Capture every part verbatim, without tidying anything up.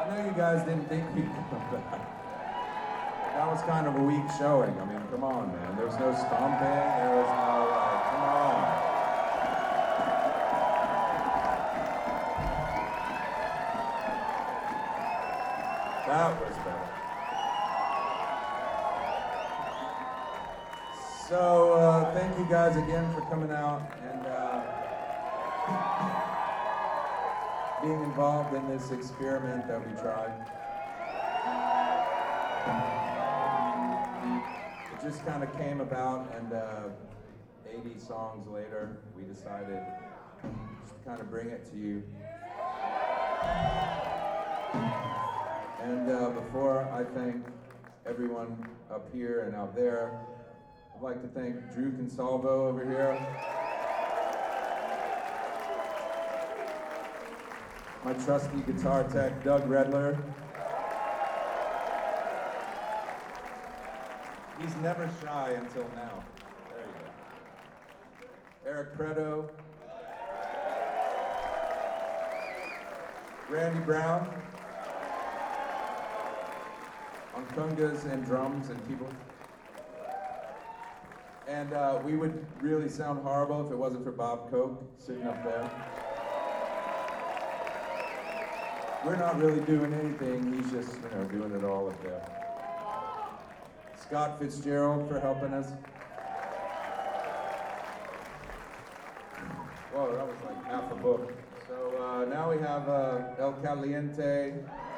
know you guys didn't think you'd come back. That was kind of a weak showing. I mean, come on, man. There was no stomping. There was no, like, come on. That was better. So, uh, thank you guys again for coming out and uh, being involved in this experiment that we tried. It just kind of came about, and uh, eighty songs later, we decided just to kind of bring it to you. And uh, before I thank everyone up here and out there, I'd like to thank Drew Consalvo over here. My trusty guitar tech, Doug Redler. He's never shy until now. There you go. Eric Preto. Randy Brown. On congas and drums and keyboard. And uh, we would really sound horrible if it wasn't for Bob Koch sitting up there. We're not really doing anything, he's just, you know, doing it all up there. Scott Fitzgerald for helping us. Whoa, that was like half a book. So uh, now we have uh, El Caliente.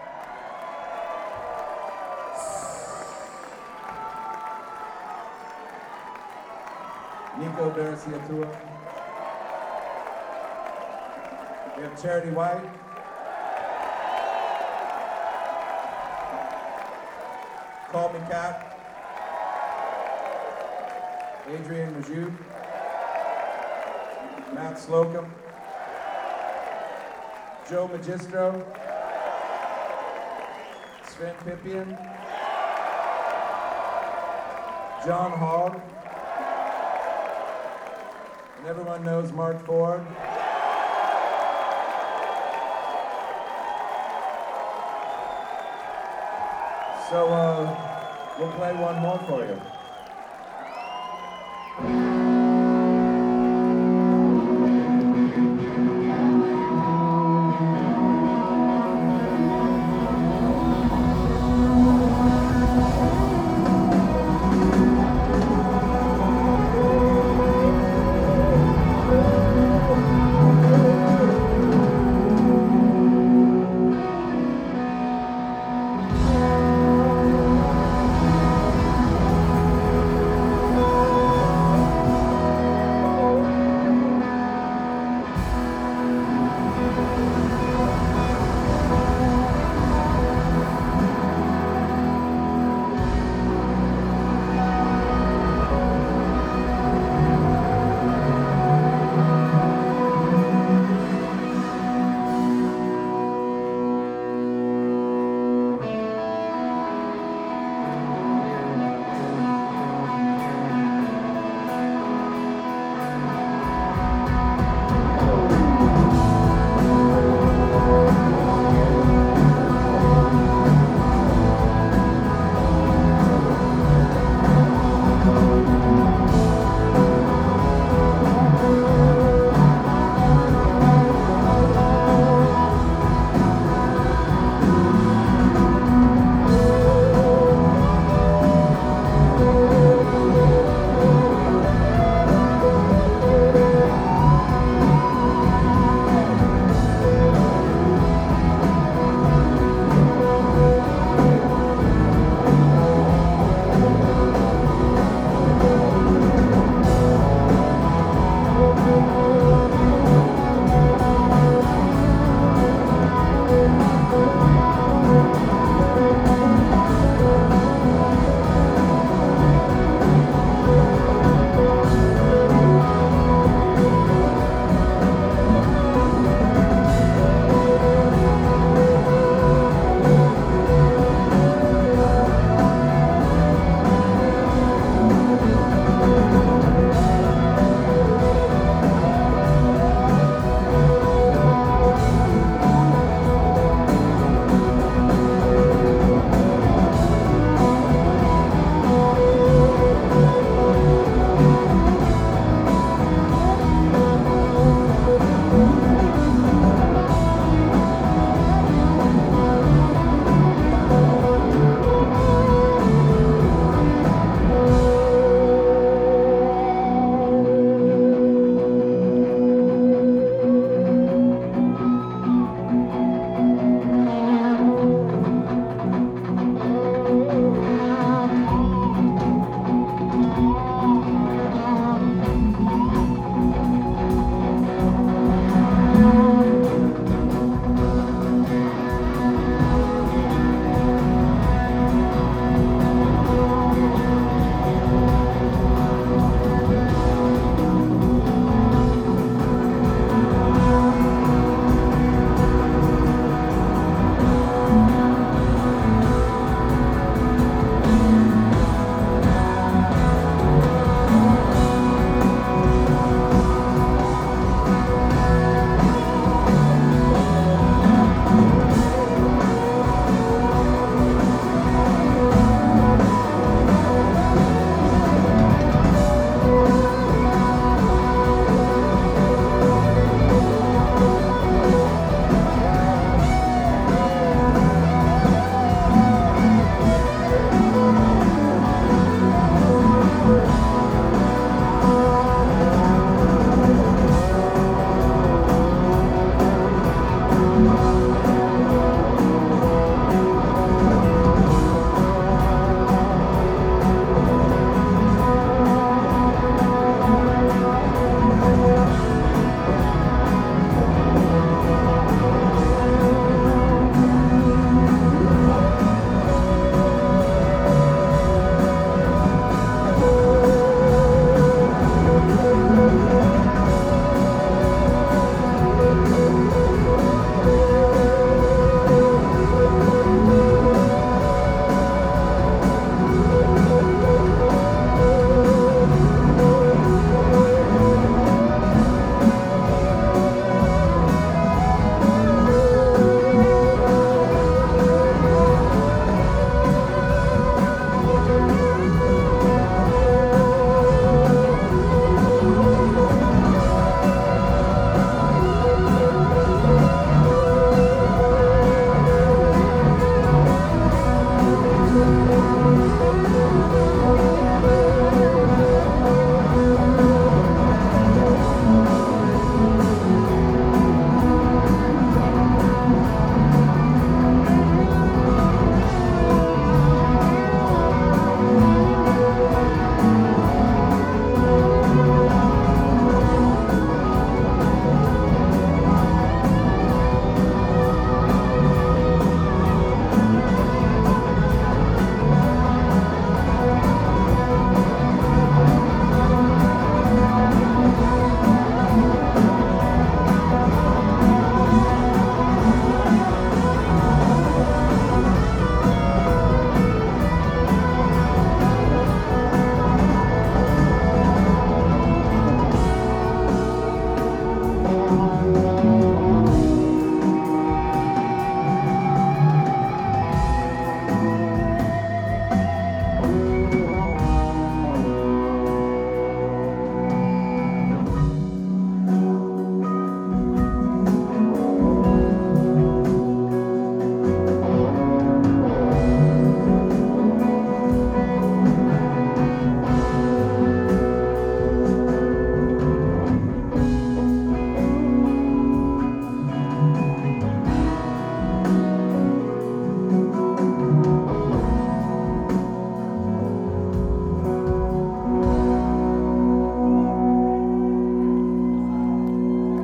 Nico Barasiatua. We have Charity White. Call Me Cat. Adrian Majou. Matt Slocum. Joe Magistro. Sven Pippian. John Hogg. And everyone knows Mark Ford. So uh, we'll play one more for you.